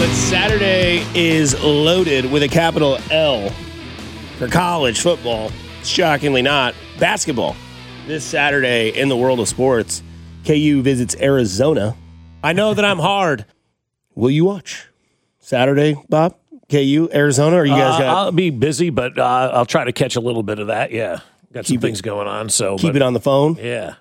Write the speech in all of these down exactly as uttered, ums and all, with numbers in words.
But Saturday is loaded with a capital L for college football. Shockingly not. Basketball. This Saturday in the world of sports, K U visits Arizona. I know that I'm hard. Will you watch Saturday, Bob? K U, Arizona? Or you guys uh, got? I'll be busy, but uh, I'll try to catch a little bit of that. Yeah, got some Keep things it- going on. So Keep but, it on the phone. Yeah.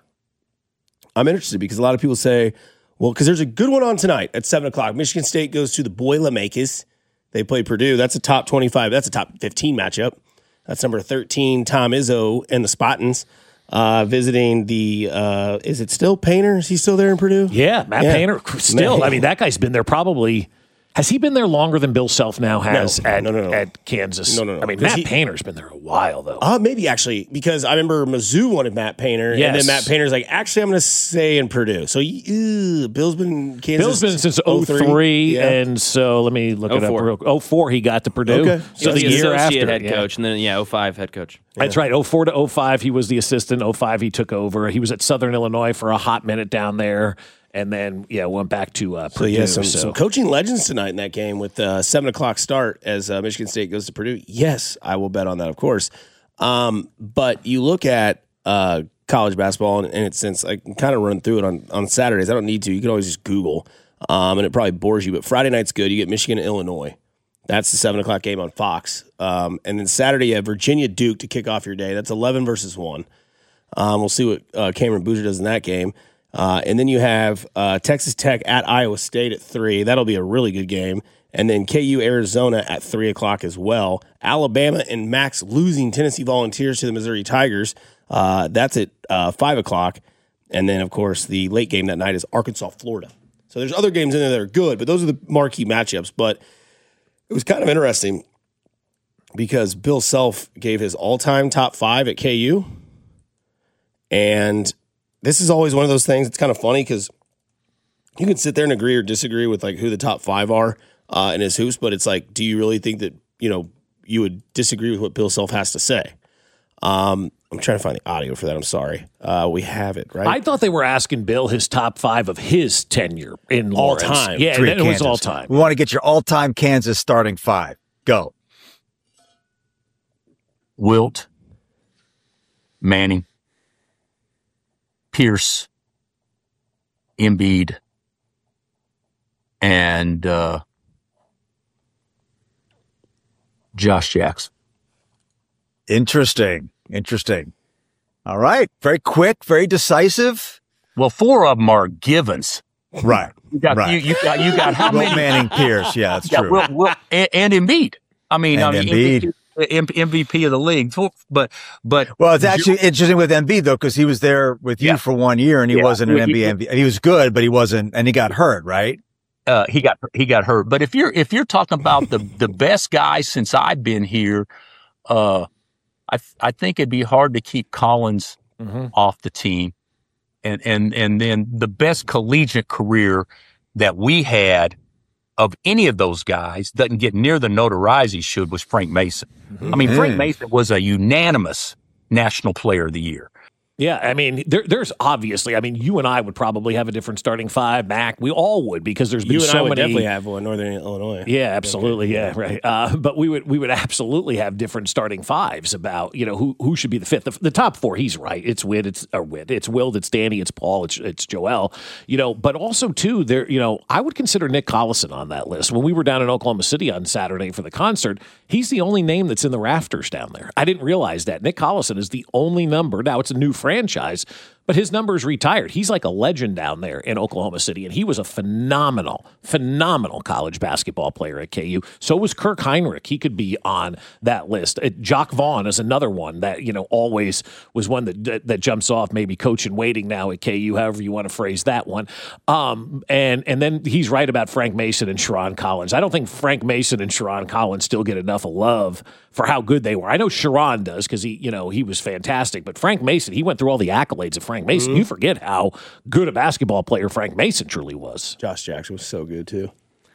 I'm interested because a lot of people say, well, because there's a good one on tonight at seven o'clock. Michigan State goes to the Boilermakers. They play Purdue. That's a top twenty-five. That's a top fifteen matchup. That's number thirteen, Tom Izzo and the Spartans uh, visiting the, uh, is it still Painter? Is he still there in Purdue? Yeah, Matt Yeah. Painter. Still, Man. I mean, that guy's been there probably. Has he been there longer than Bill Self now has No, at, no, no, no. at Kansas? No, no, no. I mean, 'Cause Matt he- Painter's been there a while, though. Uh, maybe actually, because I remember Mizzou wanted Matt Painter, and Yes. then Matt Painter's like, actually, I'm going to stay in Purdue. So, ew, Bill's been in Kansas. Bill's been since oh three, Yeah. and so let me look it oh four. up real quick. oh four, he got to Purdue. Okay. He So was the the year associate after, head yeah. coach, and then, yeah, oh five head coach. That's right. oh four to oh five, he was the assistant. oh five, he took over. He was at Southern Illinois for a hot minute down there, and then, yeah, went back to uh, So, Purdue. yeah, some, so. some coaching legends tonight in that game with uh seven o'clock start as uh, Michigan State goes to Purdue. Yes, I will bet on that, of course. Um, but you look at uh, college basketball, and, and it's since I can kind of run through it on, on Saturdays. I don't need to. You can always just Google, um, and it probably bores you. But Friday night's good. You get Michigan and Illinois. That's the seven o'clock game on Fox. Um, and then Saturday, you have Virginia Duke to kick off your day. That's eleven versus one. Um, we'll see what uh, Cameron Boozer does in that game. Uh, and then you have uh, Texas Tech at Iowa State at three. That'll be a really good game. And then K U Arizona at three o'clock as well. Alabama and Max losing Tennessee Volunteers to the Missouri Tigers. Uh, that's at uh, five o'clock. And then, of course, the late game that night is Arkansas, Florida. So there's other games in there that are good, but those are the marquee matchups. But it was kind of interesting because Bill Self gave his all-time top five at K U. And this is always one of those things. It's kind of funny because you can sit there and agree or disagree with like who the top five are uh, in his hoops, but it's like, do you really think that, you know, you would disagree with what Bill Self has to say? Um, I'm trying to find the audio for that. I'm sorry. Uh, we have it, right? I thought they were asking Bill his top five of his tenure in All Lawrence. time. Yeah, Three and it was Kansas. all time. We want to get your all-time Kansas starting five. Go. Wilt, Manning, Pierce, Embiid, and uh, Josh Jackson. Interesting. Interesting. All right. Very quick, very decisive. Well, four of them are givens. Right. You got right. you, you got you got how Wilt many? Manning, Pierce. Yeah, that's Yeah, true. Wilt, Wilt, and, and Embiid. I mean, And I mean, Embiid. M V P of the league. But but Well, it's actually interesting with Embiid though, because he was there with you Yeah. for one year, and he Yeah. wasn't an He- N B A. M V P. He was good, but he wasn't, and he got hurt, right? uh, he got he got hurt. But if you're if you're talking about the the best guys since I've been here, uh, I I think it'd be hard to keep Collins Mm-hmm. off the team, and and and then the best collegiate career that we had of any of those guys doesn't get near the notoriety he should was Frank Mason. I mean, Frank Mason was a unanimous National Player of the Year. Yeah, I mean, there, there's obviously, I mean, you and I would probably have a different starting five. Mac, we all would because there's been you and so I would many. definitely have one, Northern Illinois. Yeah, absolutely. Yeah, right. Uh, but we would we would absolutely have different starting fives about you know who who should be the fifth. The, the top four, he's right. It's Witt, it's or Witt, it's Wilt, it's Danny, it's Paul, it's it's Joel. You know, but also too, there. You know, I would consider Nick Collison on that list. When we were down in Oklahoma City on Saturday for the concert, he's the only name that's in the rafters down there. I didn't realize that Nick Collison is the only number. Now it's a new franchise. But his number is retired. He's like a legend down there in Oklahoma City, and he was a phenomenal, phenomenal college basketball player at K U. So was Kirk Heinrich. He could be on that list. Uh, Jock Vaughn is another one that, you know, always was one that that, that jumps off, maybe coach in waiting now at K U, however you want to phrase that one. Um, and, and then he's right about Frank Mason and Sharon Collins. I don't think Frank Mason and Sharon Collins still get enough love for how good they were. I know Sharon does because he, you know, he was fantastic. But Frank Mason, he went through all the accolades of Frank Mason. Mm-hmm. You forget how good a basketball player Frank Mason truly was. Josh Jackson was so good too.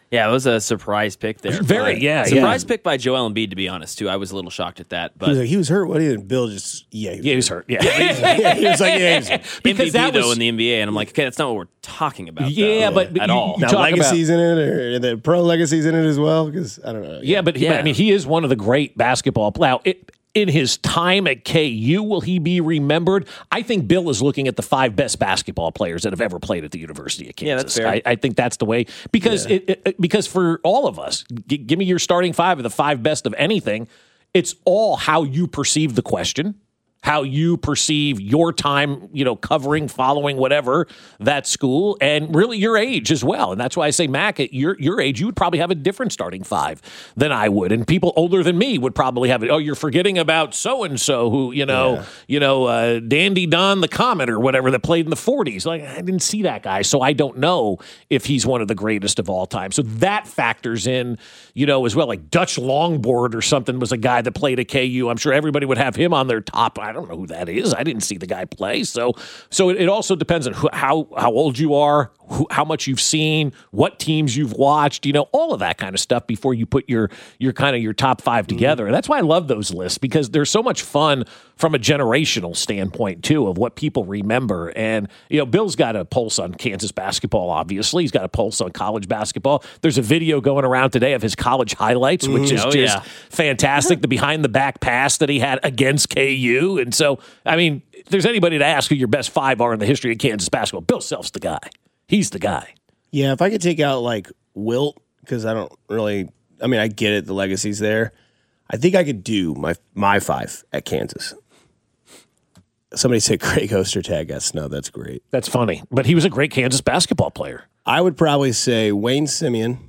Yeah, it was a surprise pick there. Very, But- yeah, Surprise yeah. pick by Joel Embiid, to be honest, too. I was a little shocked at that. He was But like, he was hurt. What did he? And Bill just yeah, he was Yeah, he was hurt. Yeah. yeah, he was like, yeah, he was hurt. because M V P, that though, was in the N B A, and I'm like, okay, that's not what we're talking about. Yeah, though, but- but at you- all. you Now talk legacy's in it, or the pro legacy's in it as well. Because I don't know. Yeah, but, he, Yeah. I mean, he is one of the great basketball players. Now, it, in his time at K U, will he be remembered? I think Bill is looking at the five best basketball players that have ever played at the University of Kansas. Yeah, that's fair. I, I think that's the way because it, it, because for all of us, g- give me your starting five of the five best of anything. It's all how you perceive the question, how you perceive your time, you know, covering, following, whatever that school, and really your age as well. And that's why I say, Mac, at your your age, you would probably have a different starting five than I would, and people older than me would probably have it. Oh, you're forgetting about so and so who, you know, Yeah. you know, uh, Dandy Don the Comet or whatever that played in the forties. Like I didn't see that guy, so I don't know if he's one of the greatest of all time. So that factors in, you know, as well. Like Dutch Longboard or something was a guy that played at K U. I'm sure everybody would have him on their top. I don't know who that is. I didn't see the guy play. So, so it, it also depends on who, how how old you are, who, how much you've seen, what teams you've watched. You know, all of that kind of stuff before you put your your kind of your top five together. And that's why I love those lists because they're so much fun from a generational standpoint too of what people remember. And you know, Bill's got a pulse on Kansas basketball. Obviously, he's got a pulse on college basketball. There's a video going around today of his college highlights, which is Oh, just yeah. fantastic. The behind the back pass that he had against K U. And so, I mean, if there's anybody to ask who your best five are in the history of Kansas basketball, Bill Self's the guy. He's the guy. Yeah, if I could take out like Wilt, because I don't really, I mean, I get it, the legacy's there. I think I could do my my five at Kansas. Somebody said Craig Ostertag got snubbed. That's great. That's funny. But he was a great Kansas basketball player. I would probably say Wayne Simeon.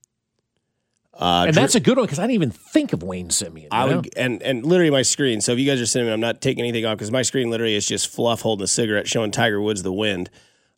Uh, And Drew- that's a good one because I didn't even think of Wayne Simeon. I you know? would, and and literally my screen. So if you guys are sitting, I'm not taking anything off because my screen literally is just Fluff holding a cigarette, showing Tiger Woods the wind,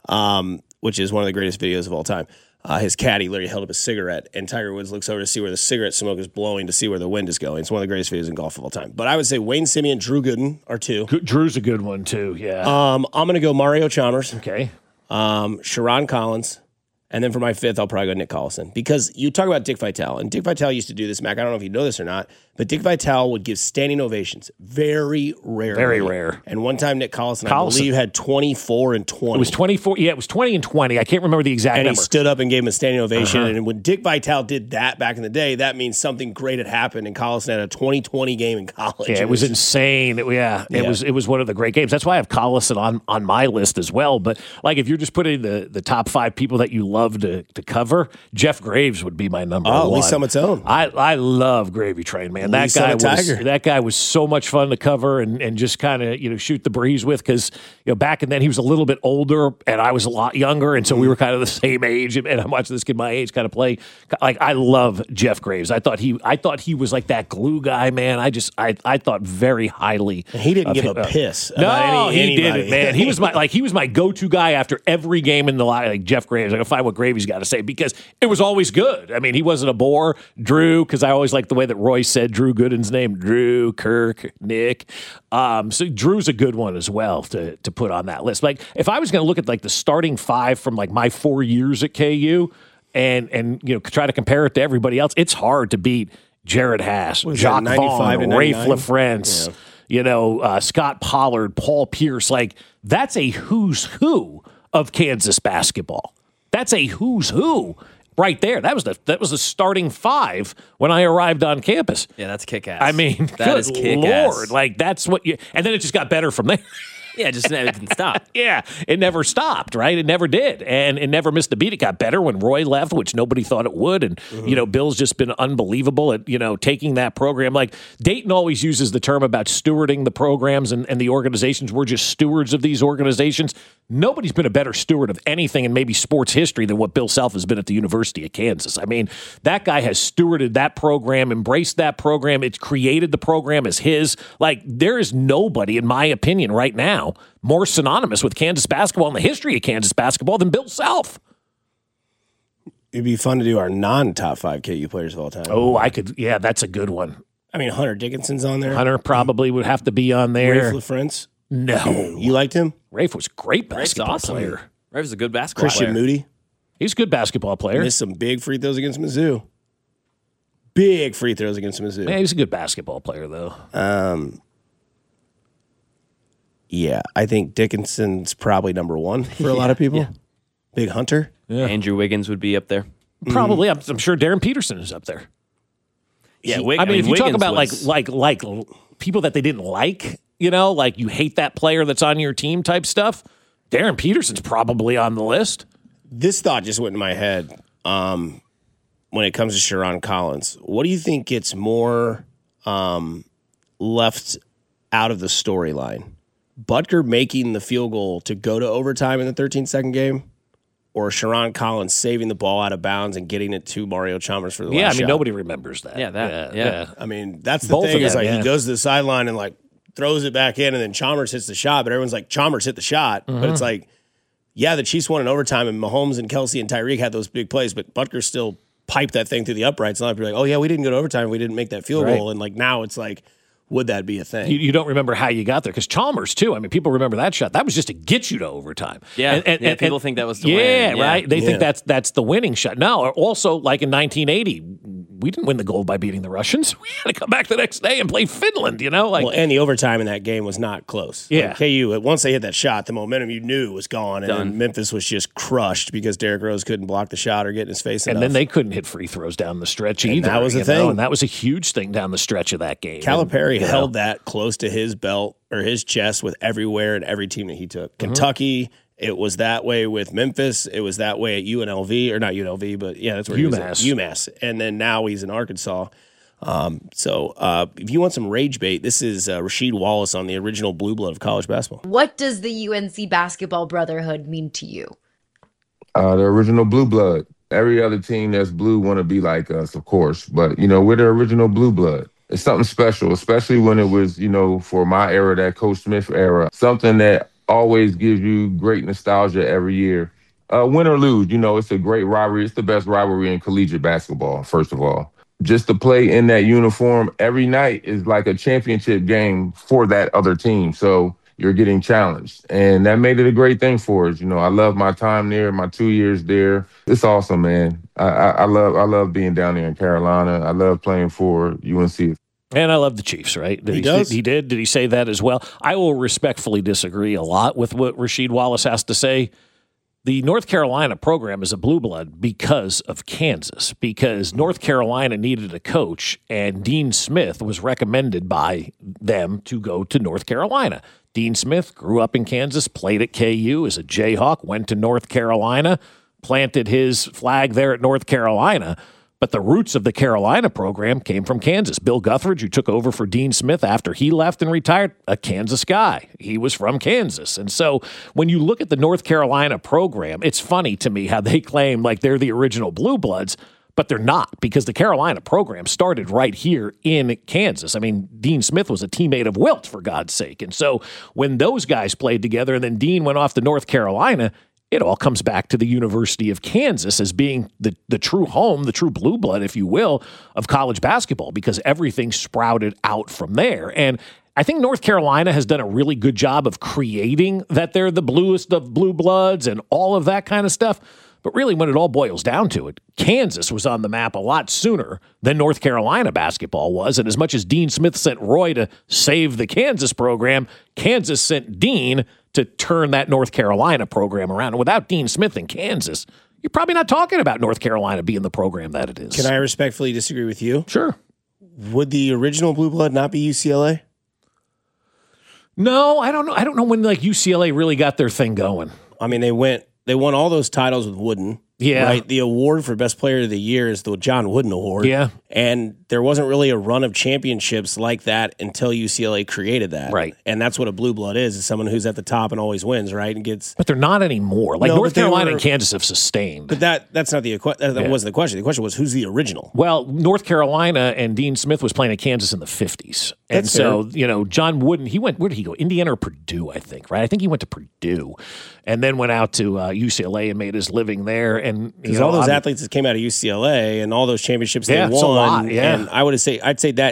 um, which is one of the greatest videos of all time. Uh, his caddy literally held up a cigarette, and Tiger Woods looks over to see where the cigarette smoke is blowing to see where the wind is going. It's one of the greatest videos in golf of all time. But I would say Wayne Simeon, Drew Gooden are two. Good- Drew's a good one too. Yeah. Um, I'm going to go Mario Chalmers, okay. um, Sharon Collins, and then for my fifth, I'll probably go Nick Collison. Because you talk about Dick Vitale, and Dick Vitale used to do this, Mac. I don't know if you know this or not, but Dick Vitale would give standing ovations very rarely. Very rare. And one time, Nick Collison, I Collison. believe, had twenty-four and twenty. It was twenty-four. Yeah, it was twenty and twenty. I can't remember the exact and he number. stood up and gave him a standing ovation. Uh-huh. And when Dick Vitale did that back in the day, that means something great had happened. And Collison had a twenty twenty game in college. Yeah, it was insane. It- yeah, it Yeah. was it was one of the great games. That's why I have Collison on, on my list as well. But like, if you're just putting the, the top five people that you love to, to cover, Jeff Graves would be my number Oh, one. Lee Summit's own. I I love Gravy Train, man. That Lee guy Summit was Tiger. that guy was so much fun to cover and, and just kind of you know shoot the breeze with because you know back and then he was a little bit older and I was a lot younger and so we were kind of the same age and I'm watching this kid my age kind of play. Like I love Jeff Graves. I thought he I thought he was like that glue guy, man. I just I I thought very highly. He didn't of give him. a piss No, about any, he anybody. didn't, man. He was my like he was my go-to guy after every game in the line. Like Jeff Graves, I gotta find what Gravy's got to say because it was always good. I mean, he wasn't a bore. Drew, because I always liked the way that Roy said Drew Gooden's name. Drew, Kirk, Nick. Um, so Drew's a good one as well to to put on that list. Like if I was going to look at like the starting five from like my four years at K U and and you know try to compare it to everybody else, it's hard to beat Jared Haas, Was that Jacques ninety-five Vaughn, to Rafe ninety-nine? LaFrance. Yeah. You know, uh, Scott Pollard, Paul Pierce, like that's a who's who of Kansas basketball. That's a who's who right there. That was the that was the starting five when I arrived on campus. Yeah, that's kick ass. I mean, that good is kick Lord, ass. like that's what you. And then it just got better from there. Yeah, just it didn't stop. Yeah, it never stopped, right? It never did. And it never missed a beat. It got better when Roy left, which nobody thought it would. And, Mm-hmm. you know, Bill's just been unbelievable at, you know, taking that program. Like, Dayton always uses the term about stewarding the programs and, and the organizations. We're just stewards of these organizations. Nobody's been a better steward of anything in maybe sports history than what Bill Self has been at the University of Kansas. I mean, that guy has stewarded that program, embraced that program. It's created the program as his. Like, there is nobody, in my opinion, right now, more synonymous with Kansas basketball and the history of Kansas basketball than Bill Self. It'd be fun to do our non-top five K U players of all time. Oh, I could. Yeah, that's a good one. I mean, Hunter Dickinson's on there. Hunter probably would have to be on there. Rafe LaFrance. No. You liked him? Rafe was a great Rafe's basketball awesome. player. Rafe's a good basketball Christian player. Moody. He's a good basketball player. Missed some big free throws against Mizzou. Big free throws against Mizzou. Yeah, he's a good basketball player, though. Um, yeah, I think Dickinson's probably number one for a lot of people. yeah. Big Hunter. Yeah. Andrew Wiggins would be up there. Probably. I'm, I'm sure Darren Peterson is up there. Yeah, He- Wig- I mean, if you Wiggins talk about was- like like like people that they didn't like, you know, like you hate that player that's on your team type stuff, Darren Peterson's probably on the list. This thought just went in my head um, when it comes to Sharon Collins. What do you think gets more um, left out of the storyline? Butker making the field goal to go to overtime in the thirteen-second game, or Sharon Collins saving the ball out of bounds and getting it to Mario Chalmers for the Yeah, I last mean shot? nobody remembers that. Yeah, that- yeah. I mean, that's the Both thing of is them, like yeah. he goes to the sideline and like throws it back in, and then Chalmers hits the shot, but everyone's like, Chalmers hit the shot. Mm-hmm. But it's like, yeah, the Chiefs won in overtime, and Mahomes and Kelsey and Tyreek had those big plays, but Butker still piped that thing through the uprights. And a lot of people are like, oh, yeah, we didn't go to overtime. We didn't make that field Right. goal. And like now it's like, would that be a thing? You, you don't remember how you got there because Chalmers too. I mean, people remember that shot. That was just to get you to overtime. Yeah, yeah, people think that was to yeah, win. Yeah. right. They Yeah. think that's that's the winning shot. No, also like in nineteen eighty, we didn't win the gold by beating the Russians. We had to come back the next day and play Finland. You know, like Well, and the overtime in that game was not close. Yeah. Like K U, once they hit that shot, the momentum you knew was gone. And Done. then Memphis was just crushed because Derrick Rose couldn't block the shot or get in his face and enough. then they couldn't hit free throws down the stretch And either. that was the you thing. know, and that was a huge thing down the stretch of that game. Calipari And, you know, held that close to his belt or his chest with everywhere and every team that he took. Mm-hmm. Kentucky, it was that way with Memphis. It was that way at U N L V, or not U N L V, but yeah, that's where he was at. UMass. UMass. And then now he's in Arkansas. Um, so uh, if you want some rage bait, this is uh, Rasheed Wallace on the original Blue Blood of college basketball. What does the U N C basketball brotherhood mean to you? Uh, the original blue blood. Every other team that's blue want to be like us, of course. But, you know, we're the original blue blood. It's something special, especially when it was, you know, for my era, that Coach Smith era, something that always gives you great nostalgia every year. Uh, win or lose, you know, it's a great rivalry. It's the best rivalry in collegiate basketball, first of all. Just to play in that uniform every night is like a championship game for that other team. So you're getting challenged. And that made it a great thing for us. You know, I love my time there, my two years there. It's awesome, man. I, I, I love I love being down there in Carolina. I love playing for U N C. And I love the Chiefs, right? Did He does. He did. Did he say that as well? I will respectfully disagree a lot with what Rasheed Wallace has to say. The North Carolina program is a blue blood because of Kansas, because North Carolina needed a coach, and Dean Smith was recommended by them to go to North Carolina. Dean Smith grew up in Kansas, played at K U as a Jayhawk, went to North Carolina, planted his flag there at North Carolina. But the roots of the Carolina program came from Kansas. Bill Guthridge, who took over for Dean Smith after he left and retired, a Kansas guy. He was from Kansas. And so when you look at the North Carolina program, it's funny to me how they claim like they're the original Blue Bloods, but they're not, because the Carolina program started right here in Kansas. I mean, Dean Smith was a teammate of Wilt, for God's sake. And so when those guys played together and then Dean went off to North Carolina, it all comes back to the University of Kansas as being the, the true home, the true blue blood, if you will, of college basketball, because everything sprouted out from there. And I think North Carolina has done a really good job of creating that they're the bluest of blue bloods and all of that kind of stuff. But really, when it all boils down to it, Kansas was on the map a lot sooner than North Carolina basketball was. And as much as Dean Smith sent Roy to save the Kansas program, Kansas sent Dean to turn that North Carolina program around. And without Dean Smith in Kansas, you're probably not talking about North Carolina being the program that it is. Can I respectfully disagree with you? Sure. Would the original Blue Blood not be U C L A? No, I don't know. I don't know when like U C L A really got their thing going. I mean, they went, they won all those titles with Wooden. Yeah. Right. The award for best player of the year is the John Wooden Award. Yeah. And there wasn't really a run of championships like that until U C L A created that. Right. And that's what a blue blood is, is someone who's at the top and always wins, right? And gets But they're not anymore. Like No, North but they Carolina were- and Kansas have sustained. But that that's not the equi- that, that Yeah. wasn't the question. The question was who's the original? Well, North Carolina and Dean Smith was playing at Kansas in the fifties. And That's so, you know, John Wooden, he went, where did he go? Indiana or Purdue, I think, right? I think he went to Purdue and then went out to uh, U C L A and made his living there. And you Because know, all those I'm- athletes that came out of U C L A and all those championships Yeah, they it's a won. lot, yeah. And I would say I'd say that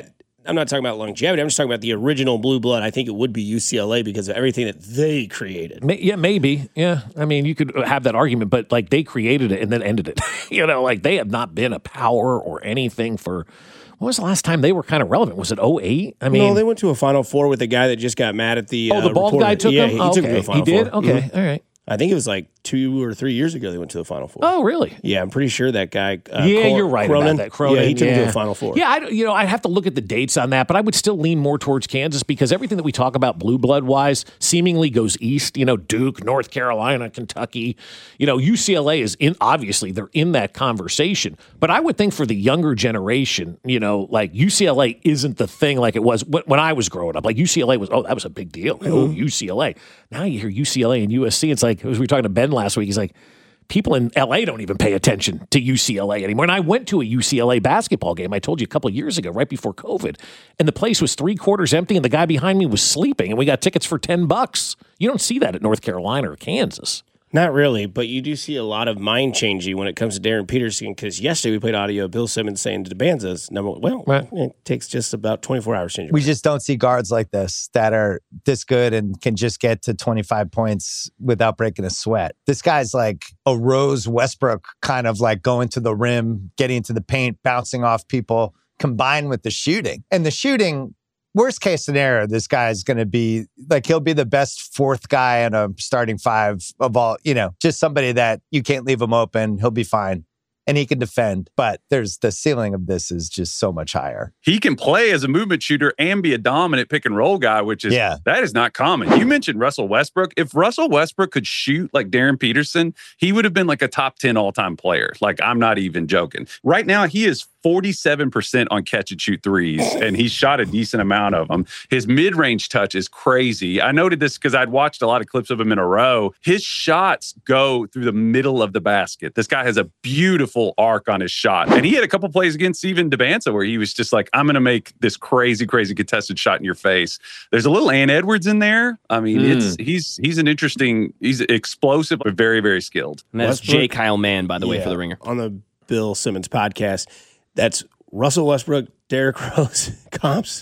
I'm not talking about longevity. I'm just talking about the original blue blood. I think it would be U C L A because of everything that they created. May, yeah, maybe. Yeah, I mean, you could have that argument, but like they created it and then ended it. you know, like they have not been a power or anything for. When was the last time they were kind of relevant? Was it oh eight? I mean, no, they went to a Final Four with a guy that just got mad at the. Oh, the uh, bald reporter. guy took yeah, him. He, oh, took okay. him to the Final He did. Four. Okay, Mm-hmm. all right. I think it was like two or three years ago they went to the Final Four. Oh, really? Yeah, I'm pretty sure that guy. Uh, yeah, Cor- you're right Cronin, about that. Cronin, yeah, he took yeah. him to the Final Four. Yeah, I, you know, I'd have to look at the dates on that, but I would still lean more towards Kansas because everything that we talk about blue blood wise seemingly goes east. You know, Duke, North Carolina, Kentucky. You know, U C L A is in. Obviously, they're in that conversation. But I would think for the younger generation, you know, like U C L A isn't the thing like it was when I was growing up. Like U C L A was, oh, that was a big deal. Mm-hmm. Oh, U C L A. Now you hear U C L A and U S C. It's like as we were talking to Ben last week. He's like. People in L A don't even pay attention to U C L A anymore. And I went to a U C L A basketball game, I told you a couple of years ago, right before COVID, and the place was three quarters empty and the guy behind me was sleeping and we got tickets for ten bucks. You don't see that at North Carolina or Kansas. Not really, but you do see a lot of mind changing when it comes to Darren Peterson because yesterday we played audio of Bill Simmons saying to DeBanza's number one, well, right. It takes just about twenty-four hours to change. We just don't see guards like this that are this good and can just get to twenty-five points without breaking a sweat. This guy's like a Rose Westbrook kind of like going to the rim, getting into the paint, bouncing off people, combined with the shooting. And the shooting, worst case scenario, this guy is going to be like, he'll be the best fourth guy in a starting five of all, you know, just somebody that you can't leave him open. He'll be fine. And he can defend, but there's the ceiling of this is just so much higher. He can play as a movement shooter and be a dominant pick and roll guy, which is, yeah. that is not common. You mentioned Russell Westbrook. If Russell Westbrook could shoot like Darren Peterson, he would have been like a top ten all-time player. Like, I'm not even joking. Right now, he is forty-seven percent on catch and shoot threes, and he's shot a decent amount of them. His mid-range touch is crazy. I noted this because I'd watched a lot of clips of him in a row. His shots go through the middle of the basket. This guy has a beautiful arc on his shot. And he had a couple plays against Steven DeBanza where he was just like, I'm going to make this crazy, crazy contested shot in your face. There's a little Ant Edwards in there. I mean, mm. it's he's he's an interesting, he's explosive, but very, very skilled. And that's Westbrook, J. Kyle Mann, by the yeah, way, for the Ringer. On the Bill Simmons podcast, that's Russell Westbrook, Derrick Rose comps.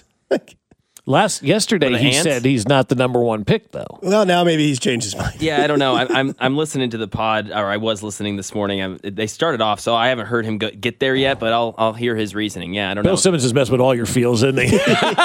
Last yesterday, he Ants? said he's not the number one pick, though. Well, now maybe he's changed his mind. Yeah, I don't know. I, I'm I'm listening to the pod, or I was listening this morning. I'm, they started off, so I haven't heard him go, get there yet, but I'll I'll hear his reasoning. Yeah, I don't Bill know. Bill Simmons has messed with all your feels, isn't he?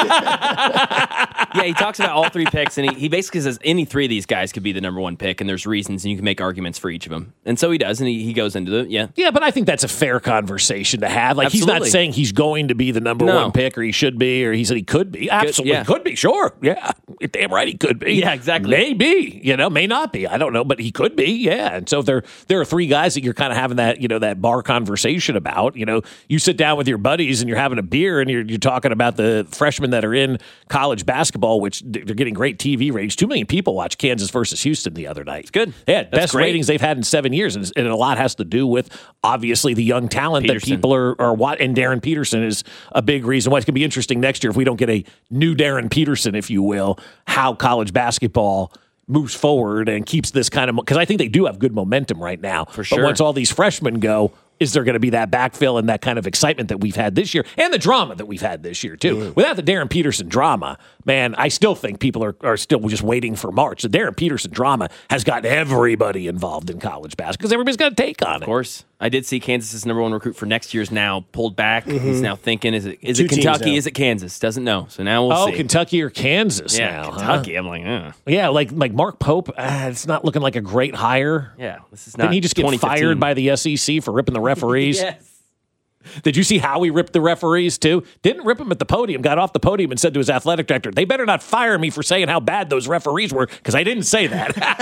Yeah, he talks about all three picks, and he, he basically says any three of these guys could be the number one pick, and there's reasons, and you can make arguments for each of them. And so he does, and he, he goes into the, yeah. Yeah, but I think that's a fair conversation to have. Like, Absolutely. he's not saying he's going to be the number No. one pick, or he should be, or he said he could be. Absolutely yeah. could be, sure. Yeah, you're damn right he could be. Yeah, exactly. Maybe, you know, may not be. I don't know, but he could be, yeah. And so there, there are three guys that you're kind of having that, you know, that bar conversation about. You know, you sit down with your buddies and you're having a beer and you're, you're talking about the freshmen that are in college basketball, which they're getting great T V ratings. Two million people watched Kansas versus Houston the other night. It's good. Yeah, That's best great. ratings they've had in seven years. And, and a lot has to do with, obviously, the young talent Peterson. that people are, are what, and Darren Peterson is a big reason why. It's going to be interesting next year if we don't get a new Darren Peterson, if you will, how college basketball moves forward and keeps this kind of, because I think they do have good momentum right now. For sure. But once all these freshmen go, is there going to be that backfill and that kind of excitement that we've had this year and the drama that we've had this year, too? Mm. Without the Darren Peterson drama, man, I still think people are, are still just waiting for March. The Darren Peterson drama has got everybody involved in college basketball because everybody's got a take on it. Of course. I did see Kansas's number one recruit for next year's now pulled back. Mm-hmm. He's now thinking, is it is Two it teams Kentucky? now. Is it Kansas? Doesn't know. So now we'll Oh, see. Kentucky or Kansas yeah, now. Kentucky. Huh? I'm like, uh. Yeah, like like Mark Pope, uh, it's not looking like a great hire. Yeah, this is not Didn't he just get twenty fifteen. fired by the S E C for ripping the referees? Yes. Did you see how he ripped the referees, too? Didn't rip him at the podium, got off the podium and said to his athletic director, they better not fire me for saying how bad those referees were, because I didn't say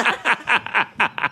that.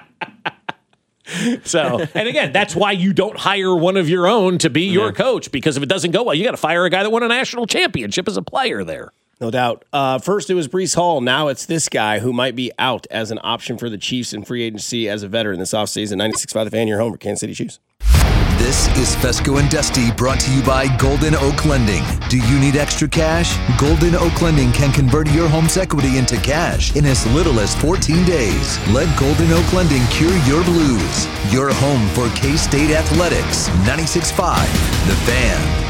So, and again, that's why you don't hire one of your own to be your coach, because if it doesn't go well, you got to fire a guy that won a national championship as a player there. No doubt. Uh, first, it was Breece Hall. Now it's this guy who might be out as an option for the Chiefs in free agency as a veteran this offseason. ninety-six point five The Fan, your home for Kansas City Chiefs. This is Fesco and Dusty, brought to you by Golden Oak Lending. Do you need extra cash? Golden Oak Lending can convert your home's equity into cash in as little as fourteen days. Let Golden Oak Lending cure your blues. Your home for K-State Athletics. ninety-six point five The Fan.